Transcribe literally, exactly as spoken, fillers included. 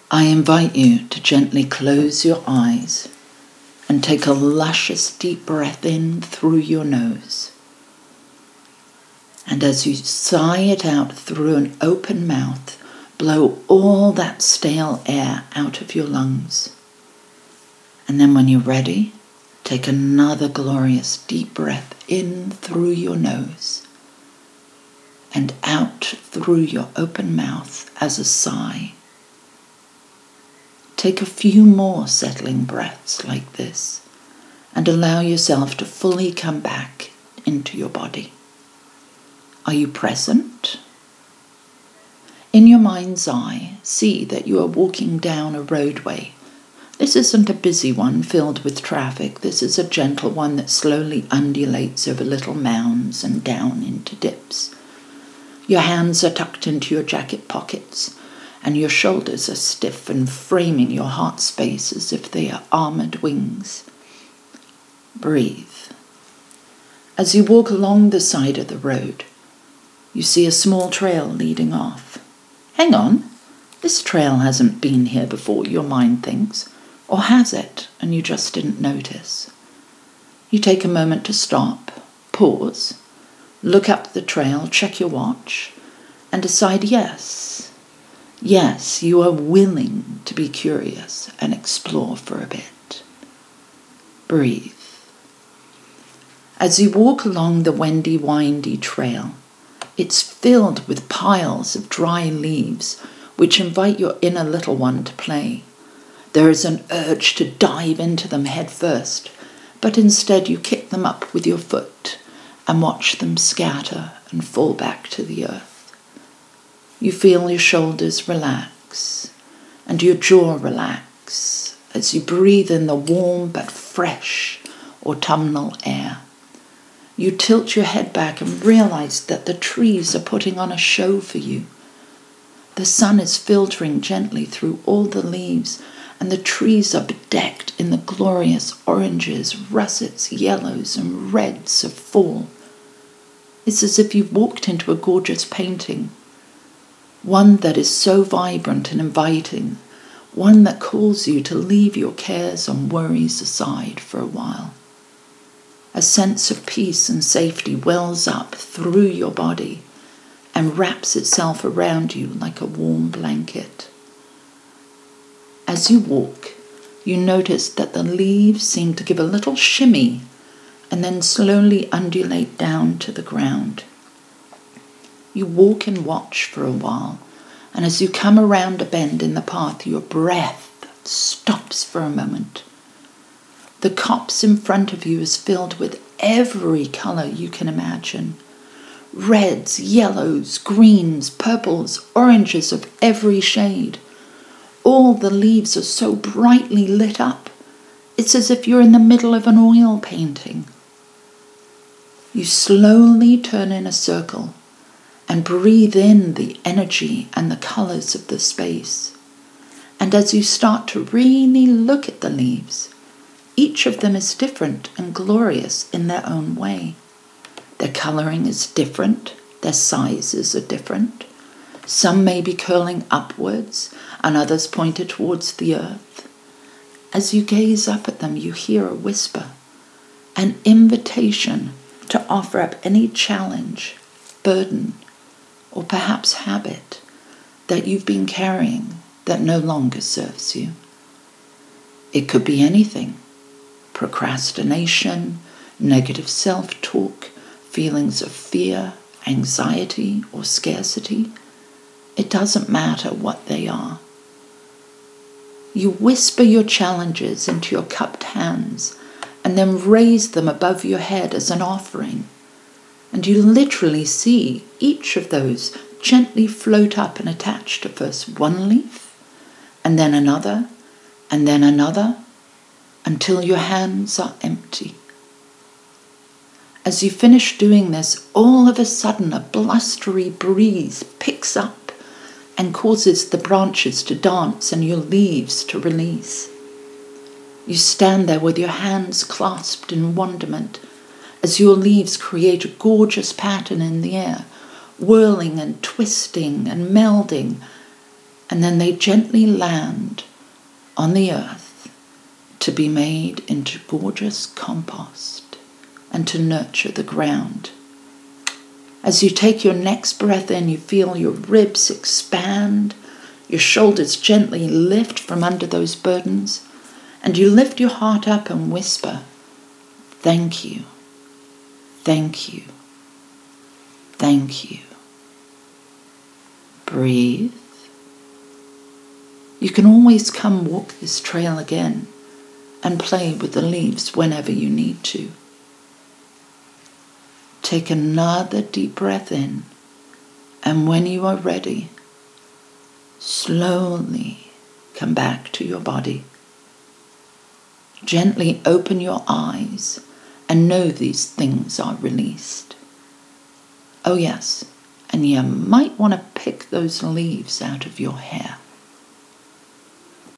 I invite you to gently close your eyes and take a luscious deep breath in through your nose. And as you sigh it out through an open mouth, blow all that stale air out of your lungs. And then when you're ready, take another glorious deep breath in through your nose and out through your open mouth as a sigh. Take a few more settling breaths like this and allow yourself to fully come back into your body. Are you present? In your mind's eye, see that you are walking down a roadway. This isn't a busy one filled with traffic. This is a gentle one that slowly undulates over little mounds and down into dips. Your hands are tucked into your jacket pockets, and your shoulders are stiff and framing your heart space as if they are armored wings. Breathe. As you walk along the side of the road, you see a small trail leading off. Hang on, this trail hasn't been here before, your mind thinks. Or has it, and you just didn't notice? You take a moment to stop, pause, look up the trail, check your watch, and decide yes. Yes, you are willing to be curious and explore for a bit. Breathe. As you walk along the windy, windy trail, it's filled with piles of dry leaves which invite your inner little one to play. There is an urge to dive into them head first, but instead you kick them up with your foot and watch them scatter and fall back to the earth. You feel your shoulders relax and your jaw relax as you breathe in the warm but fresh autumnal air. You tilt your head back and realize that the trees are putting on a show for you. The sun is filtering gently through all the leaves, and the trees are bedecked in the glorious oranges, russets, yellows, and reds of fall. It's as if you've walked into a gorgeous painting, one that is so vibrant and inviting, one that calls you to leave your cares and worries aside for a while. A sense of peace and safety wells up through your body and wraps itself around you like a warm blanket. As you walk, you notice that the leaves seem to give a little shimmy and then slowly undulate down to the ground. You walk and watch for a while, and as you come around a bend in the path, your breath stops for a moment. The copse in front of you is filled with every color you can imagine. Reds, yellows, greens, purples, oranges of every shade. All the leaves are so brightly lit up, it's as if you're in the middle of an oil painting. You slowly turn in a circle and breathe in the energy and the colors of the space. And as you start to really look at the leaves, each of them is different and glorious in their own way. Their coloring is different, their sizes are different. Some may be curling upwards, and others pointed towards the earth. As you gaze up at them, you hear a whisper, an invitation to offer up any challenge, burden, or perhaps habit that you've been carrying that no longer serves you. It could be anything: procrastination, negative self-talk, feelings of fear, anxiety, or scarcity. It doesn't matter what they are. You whisper your challenges into your cupped hands and then raise them above your head as an offering. And you literally see each of those gently float up and attach to first one leaf, and then another, and then another, until your hands are empty. As you finish doing this, all of a sudden a blustery breeze picks up and causes the branches to dance and your leaves to release. You stand there with your hands clasped in wonderment as your leaves create a gorgeous pattern in the air, whirling and twisting and melding, and then they gently land on the earth to be made into gorgeous compost and to nurture the ground. As you take your next breath in, you feel your ribs expand, your shoulders gently lift from under those burdens, and you lift your heart up and whisper, thank you, thank you, thank you. Breathe. You can always come walk this trail again and play with the leaves whenever you need to. Take another deep breath in, and when you are ready, slowly come back to your body. Gently open your eyes and know these things are released. Oh yes, and you might want to pick those leaves out of your hair.